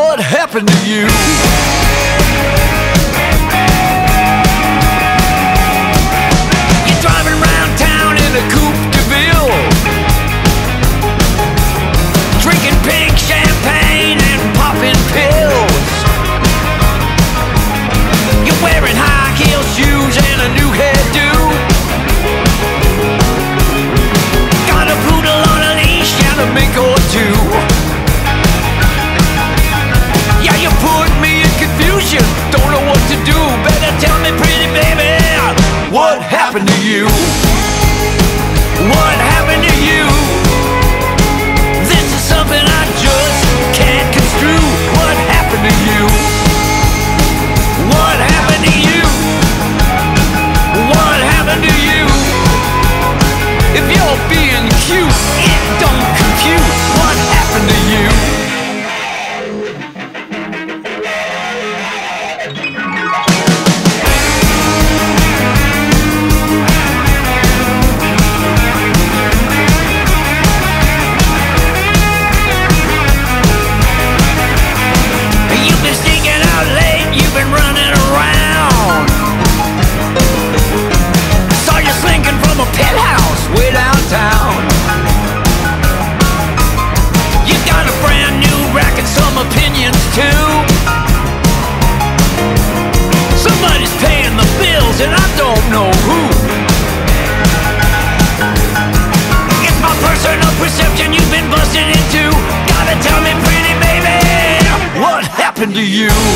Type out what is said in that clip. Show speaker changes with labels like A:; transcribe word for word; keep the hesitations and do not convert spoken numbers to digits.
A: What happened to you? You're driving around town in a coupe de ville, drinking pink champagne and popping pills. You're wearing high heel shoes and a new hairdo. Got a poodle on a leash and a mink or two. Yeah, you put me in confusion, don't know what to do. Better tell me, pretty baby, what happened to you? What happened to you? This is something I just can't construe. What happened to you? What happened to you? What happened to you? If you're being cute, it don't compute. What happened to you? You've been sneaking out late, you've been running around. Saw you slinking from a penthouse way downtown. You got a brand new rack and some opinions too. Somebody's paying the bills and I don't know who. It's my personal perception you've been busted into. Gotta tell me, pretty baby, what happened to you?